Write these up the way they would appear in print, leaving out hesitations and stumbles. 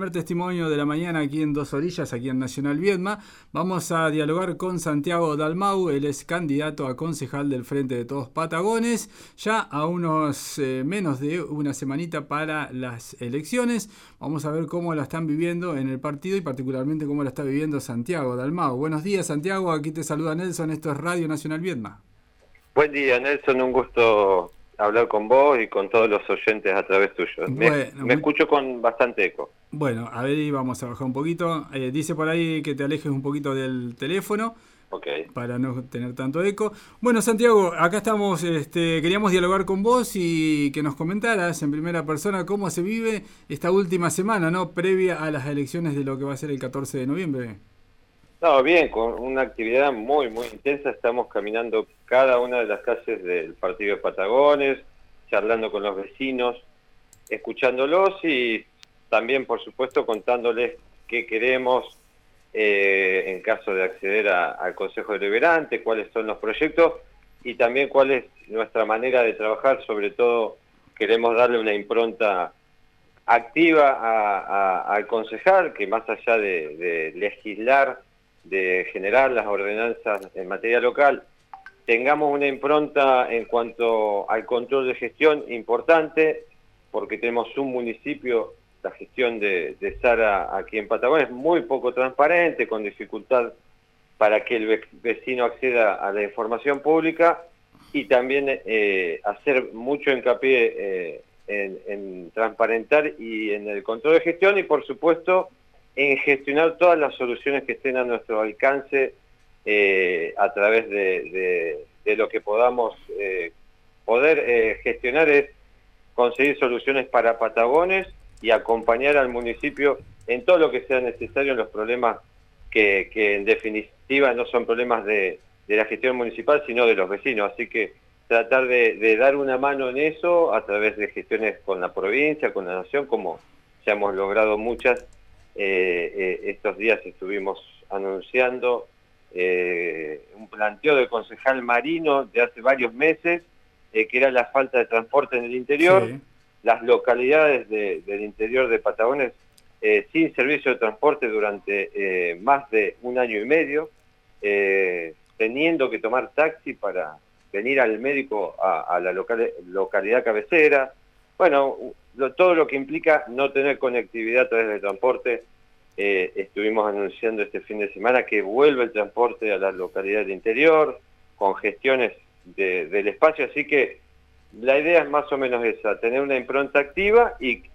primer testimonio de la mañana aquí en Dos Orillas, aquí en Nacional Viedma. Vamos a dialogar con Santiago Dalmau, él es candidato a concejal del Frente de Todos Patagones, ya a unos menos de una semanita para las elecciones. Vamos a ver cómo la están viviendo en el partido y particularmente cómo la está viviendo Santiago Dalmau. Buenos días, Santiago, aquí te saluda Nelson, esto es Radio Nacional Viedma. Buen día, Nelson, un gusto hablar con vos y con todos los oyentes a través tuyo. Me escucho con bastante eco. Bueno, a ver, y vamos a bajar un poquito. Dice por ahí que te alejes un poquito del teléfono. Okay. Para no tener tanto eco. Bueno, Santiago, acá estamos, queríamos dialogar con vos y que nos comentaras en primera persona cómo se vive esta última semana, ¿no? Previa a las elecciones de lo que va a ser el 14 de noviembre. No, bien, con una actividad muy intensa. Estamos caminando cada una de las calles del partido de Patagones, charlando con los vecinos, escuchándolos y también, por supuesto, contándoles qué queremos en caso de acceder al Consejo Deliberante, cuáles son los proyectos y también cuál es nuestra manera de trabajar. Sobre todo, queremos darle una impronta activa al concejal, que más allá de legislar, de generar las ordenanzas en materia local, tengamos una impronta en cuanto al control de gestión importante, porque tenemos un municipio, la gestión de Sara aquí en Patagones, muy poco transparente, con dificultad para que el vecino acceda a la información pública, y también hacer mucho hincapié en transparentar y en el control de gestión, y por supuesto en gestionar todas las soluciones que estén a nuestro alcance a través de lo que podamos poder gestionar, es conseguir soluciones para Patagones y acompañar al municipio en todo lo que sea necesario en los problemas que en definitiva no son problemas de la gestión municipal, sino de los vecinos. Así que tratar de dar una mano en eso a través de gestiones con la provincia, con la nación, como ya hemos logrado muchas. Estos días estuvimos anunciando un planteo del concejal Marino de hace varios meses, que era la falta de transporte en el interior. Sí. Las localidades del interior de Patagones sin servicio de transporte durante más de un año y medio, teniendo que tomar taxi para venir al médico a la localidad cabecera. Bueno, todo lo que implica no tener conectividad a través del transporte. Estuvimos anunciando este fin de semana que vuelve el transporte a las localidades del interior, con gestiones del espacio, así que la idea es más o menos esa, tener una impronta activa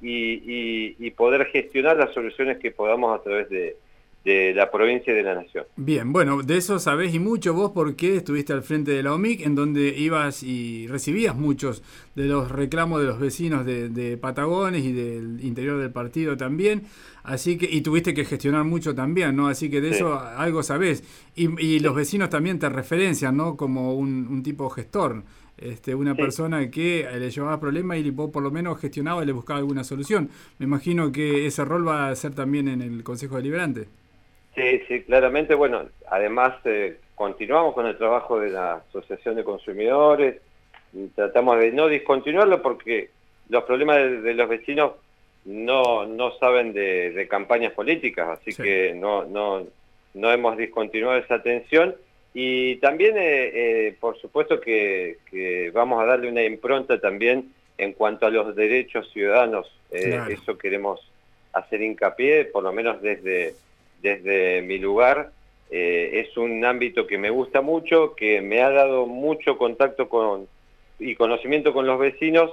y poder gestionar las soluciones que podamos a través de la provincia y de la nación. Bien, bueno, de eso sabés y mucho vos, porque estuviste al frente de la OMIC, en donde ibas y recibías muchos de los reclamos de los vecinos de Patagones y del interior del partido también, así que, y tuviste que gestionar mucho también, ¿no? Así que de eso algo sabés, y los vecinos también te referencian, ¿no? Como un tipo gestor, una persona que le llevaba problemas y vos por lo menos gestionaba y le buscaba alguna solución. Me imagino que ese rol va a ser también en el Consejo Deliberante. Sí, claramente. Bueno, además continuamos con el trabajo de la Asociación de Consumidores, y tratamos de no discontinuarlo porque los problemas de los vecinos no saben de campañas políticas, así que no hemos discontinuado esa atención. Y también, por supuesto que vamos a darle una impronta también en cuanto a los derechos ciudadanos. Claro. Eso queremos hacer hincapié, por lo menos desde mi lugar. Es un ámbito que me gusta mucho, que me ha dado mucho contacto y conocimiento con los vecinos,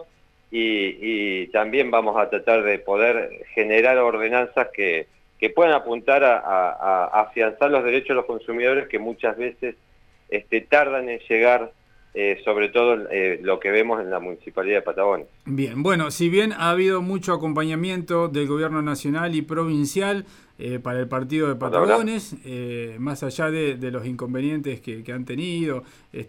y también vamos a tratar de poder generar ordenanzas que puedan apuntar a afianzar los derechos de los consumidores, que muchas veces tardan en llegar, sobre todo lo que vemos en la Municipalidad de Patagones. Bien, bueno, si bien ha habido mucho acompañamiento del gobierno nacional y provincial para el partido de Patagones, más allá de los inconvenientes que han tenido,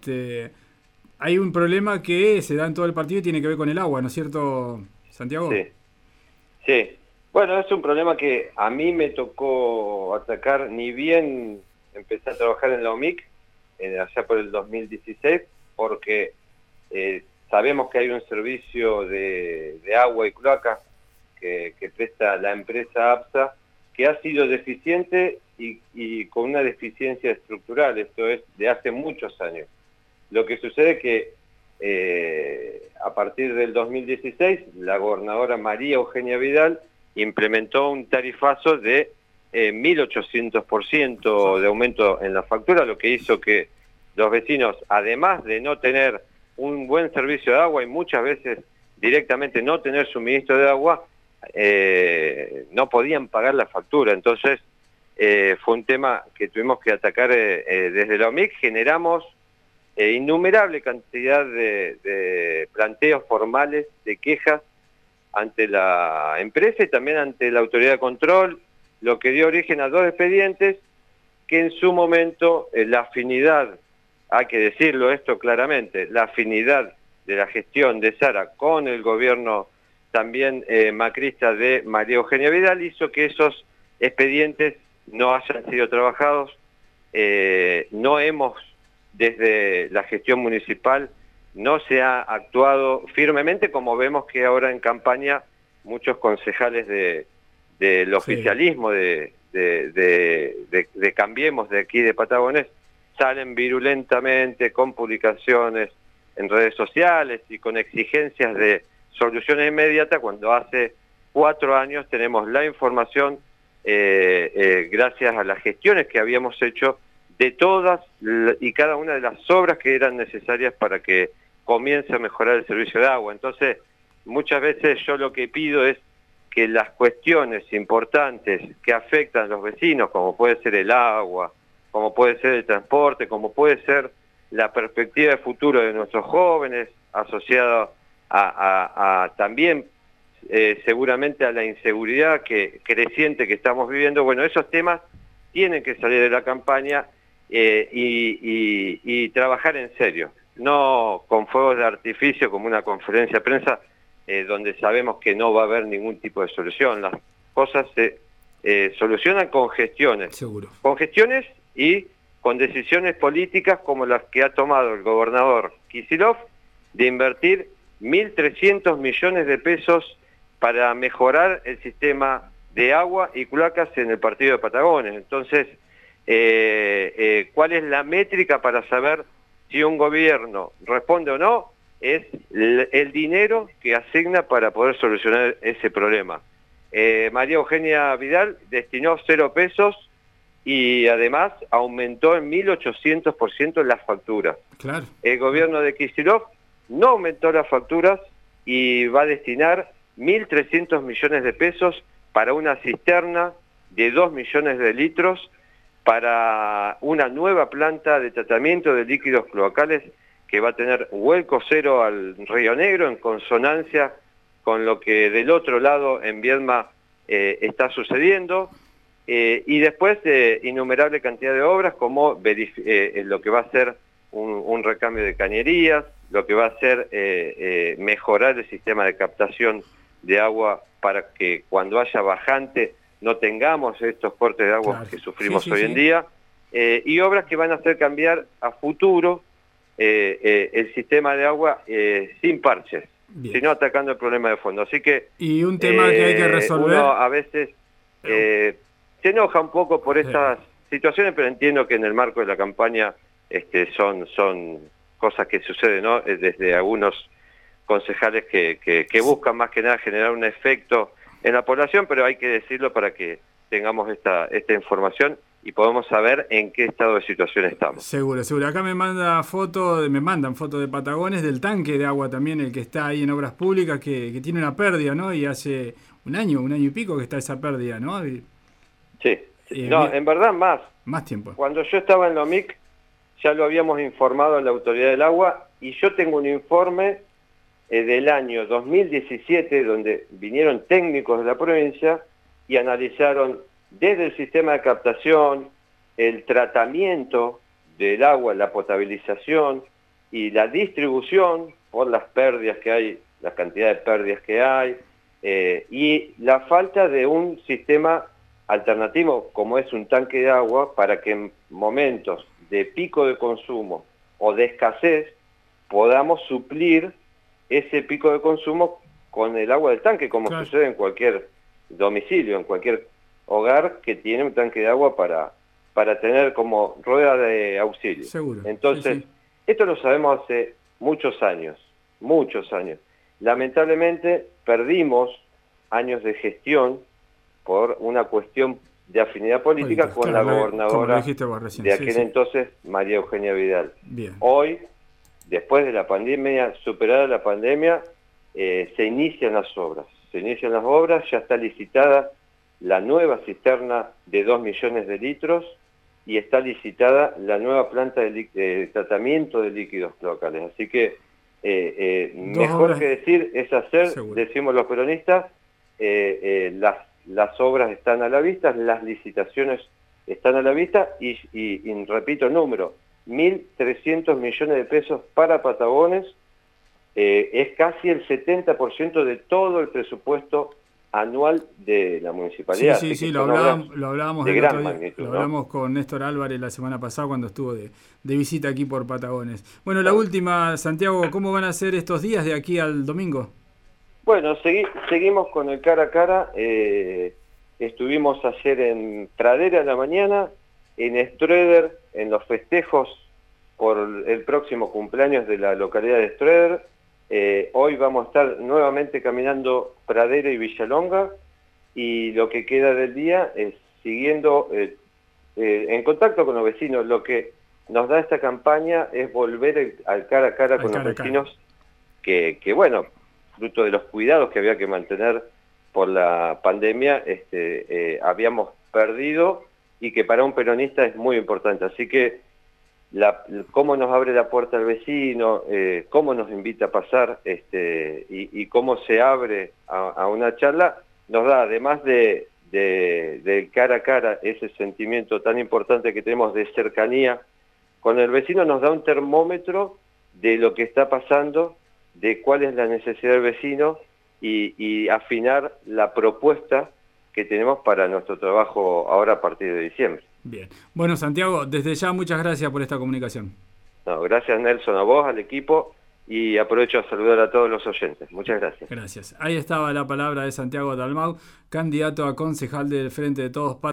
hay un problema que se da en todo el partido y tiene que ver con el agua, ¿no es cierto, Santiago? Sí. Bueno, es un problema que a mí me tocó atacar, ni bien empecé a trabajar en la OMIC, allá por el 2016, porque sabemos que hay un servicio de agua y cloaca que presta la empresa APSA, que ha sido deficiente y con una deficiencia estructural, esto es de hace muchos años. Lo que sucede es que a partir del 2016 la gobernadora María Eugenia Vidal implementó un tarifazo de 1.800% de aumento en la factura, lo que hizo que los vecinos, además de no tener un buen servicio de agua y muchas veces directamente no tener suministro de agua, no podían pagar la factura. Entonces fue un tema que tuvimos que atacar desde la OMIC. Generamos innumerable cantidad de planteos formales, de quejas ante la empresa y también ante la autoridad de control, lo que dio origen a 2 expedientes que en su momento la afinidad, hay que decirlo esto claramente, la afinidad de la gestión de Sara con el gobierno también macrista de María Eugenia Vidal hizo que esos expedientes no hayan sido trabajados. No hemos, desde la gestión municipal, no se ha actuado firmemente, como vemos que ahora en campaña muchos concejales del oficialismo de Cambiemos de aquí de Patagones salen virulentamente con publicaciones en redes sociales y con exigencias de soluciones inmediatas, cuando hace 4 años tenemos la información, gracias a las gestiones que habíamos hecho, de todas y cada una de las obras que eran necesarias para que comience a mejorar el servicio de agua. Entonces, muchas veces yo lo que pido es que las cuestiones importantes que afectan a los vecinos, como puede ser el agua, como puede ser el transporte, como puede ser la perspectiva de futuro de nuestros jóvenes, asociado a también seguramente a la inseguridad creciente que estamos viviendo. Bueno, esos temas tienen que salir de la campaña y trabajar en serio, no con fuegos de artificio como una conferencia de prensa donde sabemos que no va a haber ningún tipo de solución. Las cosas se solucionan con gestiones. Seguro. Con gestiones y con decisiones políticas como las que ha tomado el gobernador Kicillof de invertir 1.300 millones de pesos para mejorar el sistema de agua y cloacas en el partido de Patagones. Entonces, ¿cuál es la métrica para saber si un gobierno responde o no? Es el dinero que asigna para poder solucionar ese problema. María Eugenia Vidal destinó 0 pesos y además aumentó en 1.800% las facturas. Claro. El gobierno de Kicillof no aumentó las facturas y va a destinar 1.300 millones de pesos para una cisterna de 2 millones de litros, para una nueva planta de tratamiento de líquidos cloacales que va a tener vuelco cero al Río Negro, en consonancia con lo que del otro lado en Viedma está sucediendo. Y después innumerable cantidad de obras como lo que va a ser un recambio de cañerías, lo que va a ser mejorar el sistema de captación de agua para que cuando haya bajante no tengamos estos cortes de agua que sufrimos hoy en día, y obras que van a hacer cambiar a futuro el sistema de agua sin parches, sino atacando el problema de fondo. Así que y un tema que hay que resolver. Uno a veces se enoja un poco por estas situaciones, pero entiendo que en el marco de la campaña son cosas que suceden, ¿no? Desde algunos concejales que buscan más que nada generar un efecto en la población, pero hay que decirlo para que tengamos esta información y podemos saber en qué estado de situación estamos. Seguro. Acá me mandan fotos de Patagones del tanque de agua también, el que está ahí en Obras Públicas, que tiene una pérdida, ¿no? Y hace un año y pico que está esa pérdida, ¿no? Sí. No, en verdad más tiempo. Cuando yo estaba en la OMIC ya lo habíamos informado a la Autoridad del Agua, y yo tengo un informe del año 2017 donde vinieron técnicos de la provincia y analizaron desde el sistema de captación, el tratamiento del agua, la potabilización y la distribución por las pérdidas que hay, la cantidad de pérdidas que hay, y la falta de un sistema alternativo como es un tanque de agua para que en momentos de pico de consumo o de escasez podamos suplir ese pico de consumo con el agua del tanque, como Claro. sucede en cualquier domicilio, en cualquier hogar que tiene un tanque de agua para tener como rueda de auxilio. Seguro. Entonces, Sí, sí. esto lo sabemos hace muchos años, muchos años. Lamentablemente perdimos años de gestión por una cuestión de afinidad política con Claro, la como lo gobernadora dijiste vos recién. de Sí, aquel sí. entonces, María Eugenia Vidal. Bien. Hoy, después de la pandemia, superada la pandemia, se inician las obras. Se inician las obras, ya está licitada la nueva cisterna de 2 millones de litros y está licitada la nueva planta de tratamiento de líquidos cloacales. Así que Dos mejor obras, que decir es hacer, seguro. decimos los peronistas, las obras están a la vista, las licitaciones están a la vista y repito el número, 1.300 millones de pesos para Patagones, es casi el 70% de todo el presupuesto anual de la municipalidad. Sí, Así sí, que lo son obras hablábamos de el gran otro día, magnitud, lo ¿no? hablamos con Néstor Álvarez la semana pasada cuando estuvo de visita aquí por Patagones. Bueno, la Claro. última, Santiago, ¿cómo van a ser estos días de aquí al domingo? Bueno, seguimos con el cara a cara. Estuvimos ayer en Pradera en la mañana, en Stroeder, en los festejos por el próximo cumpleaños de la localidad de Stroeder. Hoy vamos a estar nuevamente caminando Pradera y Villalonga, y lo que queda del día es siguiendo en contacto con los vecinos. Lo que nos da esta campaña es volver al cara a cara con los vecinos que bueno, fruto de los cuidados que había que mantener por la pandemia, habíamos perdido, y que para un peronista es muy importante. Así que cómo nos abre la puerta al vecino, cómo nos invita a pasar, y cómo se abre a una charla, nos da, además del cara a cara, ese sentimiento tan importante que tenemos de cercanía con el vecino, nos da un termómetro de lo que está pasando, de cuál es la necesidad del vecino, y afinar la propuesta que tenemos para nuestro trabajo ahora a partir de diciembre. Bien. Bueno, Santiago, desde ya muchas gracias por esta comunicación. No, gracias, Nelson, a vos, al equipo, y aprovecho a saludar a todos los oyentes. Muchas gracias. Gracias. Ahí estaba la palabra de Santiago Dalmau, candidato a concejal del Frente de Todos.